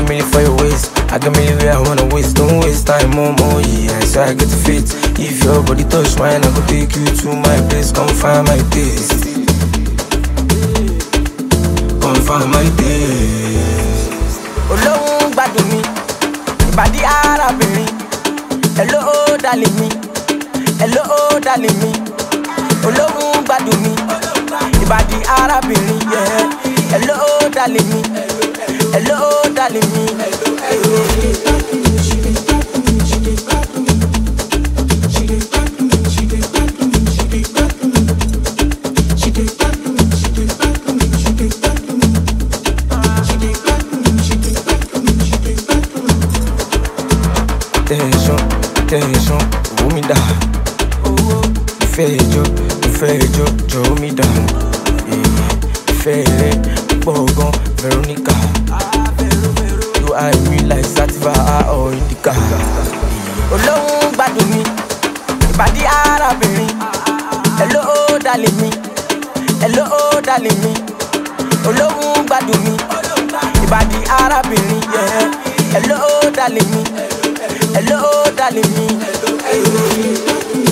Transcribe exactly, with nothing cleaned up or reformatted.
million for your waist. I got million where I wanna waste. Don't waste time, more, more, yeah. So I get to fit. If your body touch mine, I go take you to my place. Come find my taste. Come find my taste. Olóhùn gbádùn mi, ìbàdí arábìnrin. Hello, darling mi. Hello, darling mi. Olóhùn gbádùn mi, ìbàdí arábìnrin. Yeah. Hello, darling mi. Hello, darling mi. Attention, attention, hold me down. Ìfẹ́ ẹjọ́, ìfẹ́ ẹjọ́, jọ̀ọ́ mi down. Ìfẹ́ rẹ̀ pọ̀ gan, Veronica. You are me like Sativa or Indica. Olóhùn gbádùn mi, ìbàdí arábìnrin. Hello, darling mi. Hello, darling mi. Olóhùn gbádùn mi, ìbàdí arábìnrin. Yeah. Hello, darling mi. Hello, darling mi.